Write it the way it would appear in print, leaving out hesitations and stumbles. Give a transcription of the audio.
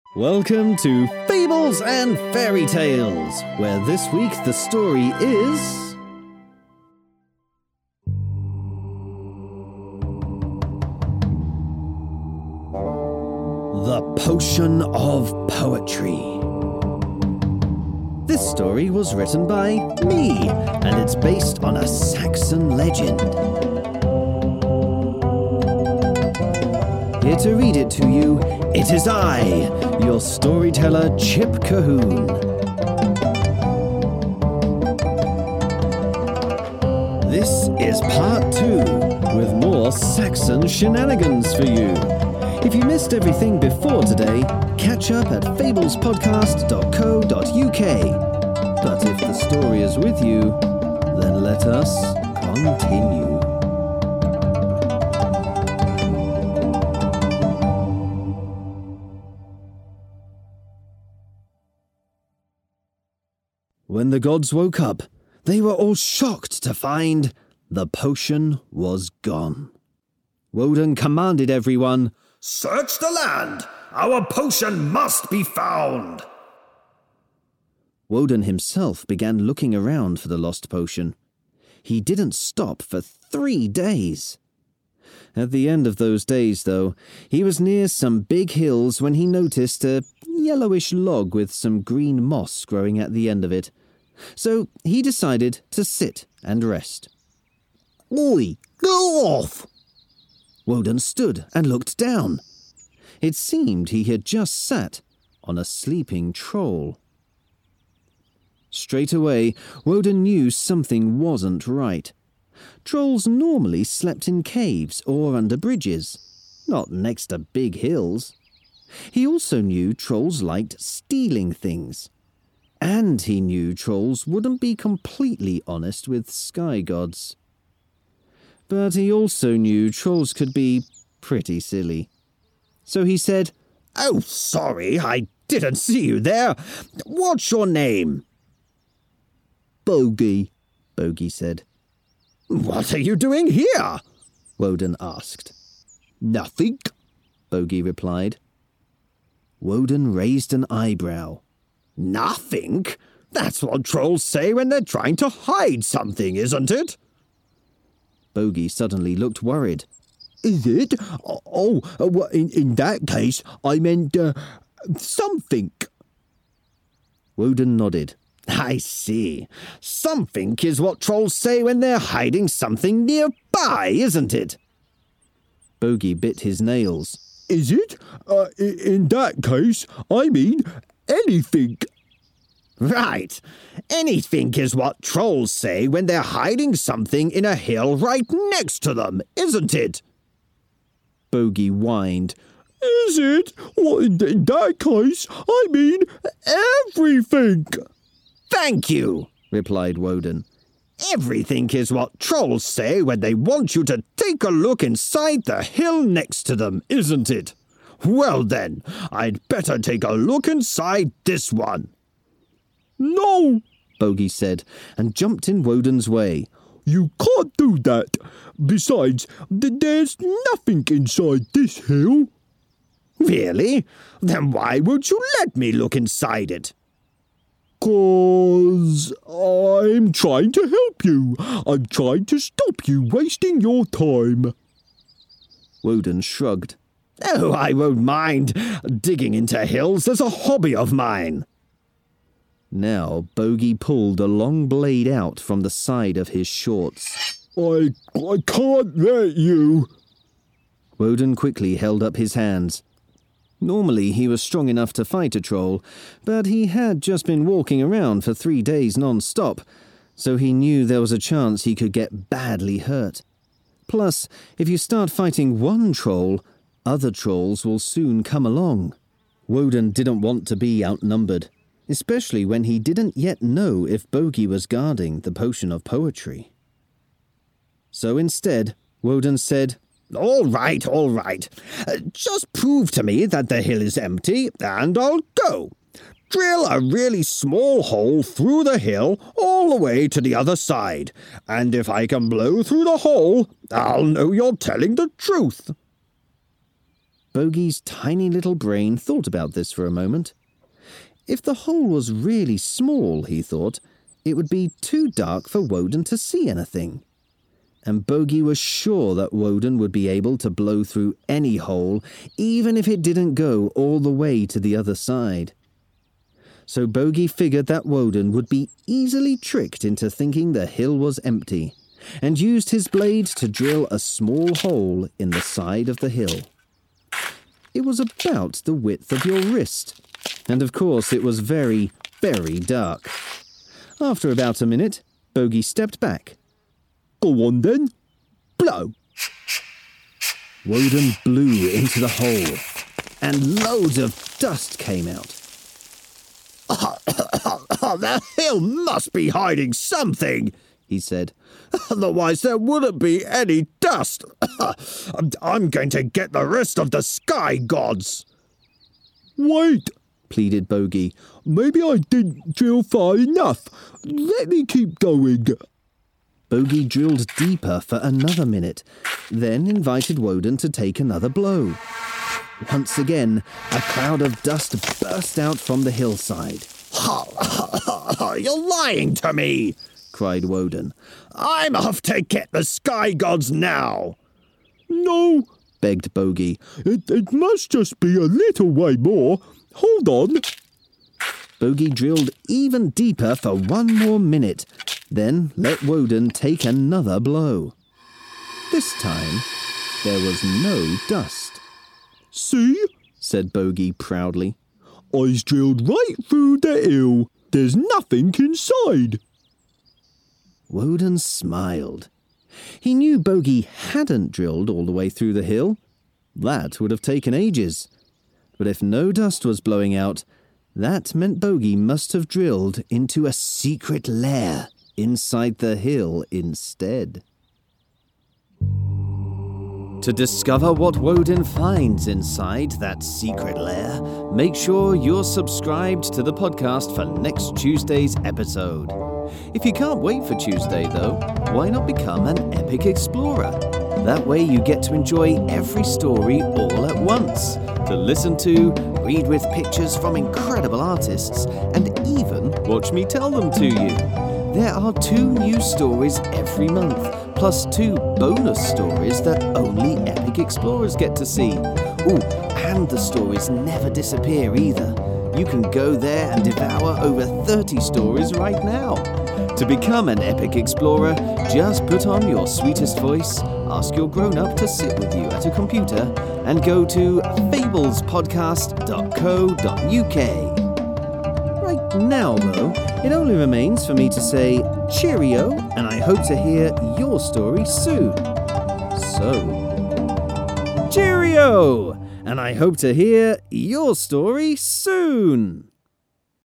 Welcome to Fables and Fairy Tales, where this week the story is... The Potion of Poetry. This story was written by me, and it's based on a Saxon legend. Here to read it to you, it is I, your storyteller, Chip Cahoon. This is part 2, with more Saxon shenanigans for you. If you missed everything before today, catch up at fablespodcast.co.uk. But if the story is with you, then let us continue. When the gods woke up, they were all shocked to find the potion was gone. Woden commanded everyone, "Search the land! Our potion must be found!" Woden himself began looking around for the lost potion. He didn't stop for 3 days. At the end of those days, though, he was near some big hills when he noticed a yellowish log with some green moss growing at the end of it. So he decided to sit and rest. "Oi, go off!" Woden stood and looked down. It seemed he had just sat on a sleeping troll. Straight away, Woden knew something wasn't right. Trolls normally slept in caves or under bridges, not next to big hills. He also knew trolls liked stealing things. And he knew trolls wouldn't be completely honest with sky gods. But he also knew trolls could be pretty silly. So he said, "Oh, sorry, I didn't see you there. What's your name?" "Bogey," Bogey said. "What are you doing here?" Woden asked. "Nothing," Bogey replied. Woden raised an eyebrow. "Nothing? That's what trolls say when they're trying to hide something, isn't it?" Bogey suddenly looked worried. "Is it? Oh, well, in that case, I meant, something." Woden nodded. "I see. Something is what trolls say when they're hiding something nearby, isn't it?" Bogey bit his nails. "Is it? In that case, I mean anything." "Right. Anything is what trolls say when they're hiding something in a hill right next to them, isn't it?" Bogey whined. "Is it? Well, in that case, I mean everything." "Thank you," replied Woden. "Everything is what trolls say when they want you to take a look inside the hill next to them, isn't it? Well then, I'd better take a look inside this one." "No," Bogey said, and jumped in Woden's way. "You can't do that. Besides, there's nothing inside this hill." "Really? Then why won't you let me look inside it?" "'Cause I'm trying to help you. I'm trying to stop you wasting your time." Woden shrugged. "Oh, I won't mind. Digging into hills is a hobby of mine." Now Bogey pulled a long blade out from the side of his shorts. I can't let you." Woden quickly held up his hands. Normally he was strong enough to fight a troll, but he had just been walking around for 3 days non-stop, so he knew there was a chance he could get badly hurt. Plus, if you start fighting one troll, other trolls will soon come along. Woden didn't want to be outnumbered, especially when he didn't yet know if Bogey was guarding the potion of poetry. So instead, Woden said, All right. Just prove to me that the hill is empty, and I'll go. Drill a really small hole through the hill all the way to the other side, and if I can blow through the hole, I'll know you're telling the truth." Bogey's tiny little brain thought about this for a moment. If the hole was really small, he thought, it would be too dark for Woden to see anything. And Bogey was sure that Woden would be able to blow through any hole, even if it didn't go all the way to the other side. So Bogey figured that Woden would be easily tricked into thinking the hill was empty, and used his blade to drill a small hole in the side of the hill. It was about the width of your wrist, and of course it was very, very dark. After about a minute, Bogey stepped back. "Go on then, blow." Woden blew into the hole, and loads of dust came out. "The hill must be hiding something," he said. "Otherwise there wouldn't be any dust. I'm going to get the rest of the sky gods." "Wait," pleaded Bogey. "Maybe I didn't drill far enough. Let me keep going." Bogey drilled deeper for another minute, then invited Woden to take another blow. Once again, a cloud of dust burst out from the hillside. "You're lying to me!" cried Woden. "I'm off to get the sky gods now." "No," begged Bogey. It must just be a little way more. Hold on." Bogey drilled even deeper for one more minute, then let Woden take another blow. This time, there was no dust. "See?" said Bogey proudly. "I's drilled right through the hill. There's nothing inside." Woden smiled. He knew Bogey hadn't drilled all the way through the hill. That would have taken ages. But if no dust was blowing out, that meant Bogey must have drilled into a secret lair inside the hill instead. To discover what Woden finds inside that secret lair, make sure you're subscribed to the podcast for next Tuesday's episode. If you can't wait for Tuesday, though, why not become an epic explorer? That way you get to enjoy every story all at once, to listen to, read with pictures from incredible artists, and even watch me tell them to you. There are 2 new stories every month, plus 2 bonus stories that only epic explorers get to see. Ooh, and the stories never disappear either. You can go there and devour over 30 stories right now. To become an epic explorer, just put on your sweetest voice, ask your grown-up to sit with you at a computer, and go to fablespodcast.co.uk. Right now, though, it only remains for me to say cheerio, and I hope to hear your story soon. So, cheerio! And I hope to hear your story soon!